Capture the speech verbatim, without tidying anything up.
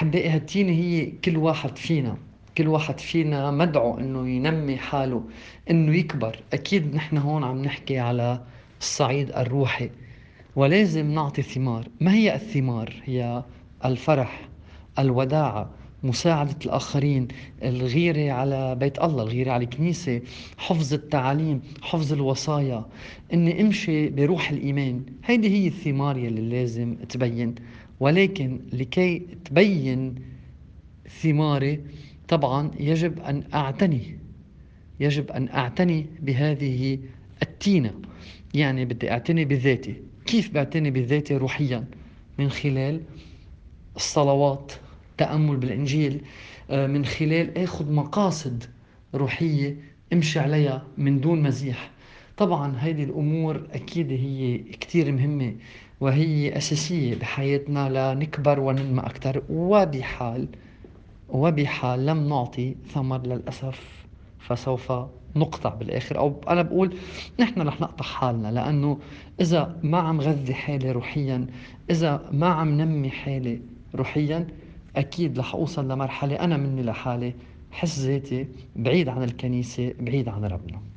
أحبائي هالتينة هي كل واحد فينا، كل واحد فينا مدعو إنه ينمي حاله، إنه يكبر. أكيد نحن هون عم نحكي على الصعيد الروحي، ولازم نعطي ثمار. ما هي الثمار؟ هي الفرح، الوداعة، مساعدة الآخرين، الغيرة على بيت الله، الغيرة على الكنيسة، حفظ التعاليم، حفظ الوصايا، إني أمشي بروح الإيمان. هيدي هي الثمار يلي لازم تبين. ولكن لكي تبين ثماري طبعا يجب أن أعتني، يجب أن أعتني بهذه التينة. يعني بدي أعتني بذاتي. كيف بعتني بذاتي روحيا؟ من خلال الصلوات، تأمل بالإنجيل، آه، من خلال أخذ مقاصد روحية أمشي عليها من دون مزيح. طبعا هذه الأمور أكيد هي كتير مهمة، وهي أساسية بحياتنا لنكبر وننمى أكثر. وبحال وبحال لم نعطي ثمر للأسف فسوف نقطع بالآخر، أو أنا بقول نحن رح نقطع حالنا. لأنه إذا ما عم غذي حالي روحيا، إذا ما عم نمي حالي روحيا، أكيد رح أوصل لمرحلة أنا مني لحالي حس ذاتي بعيد عن الكنيسة، بعيد عن ربنا.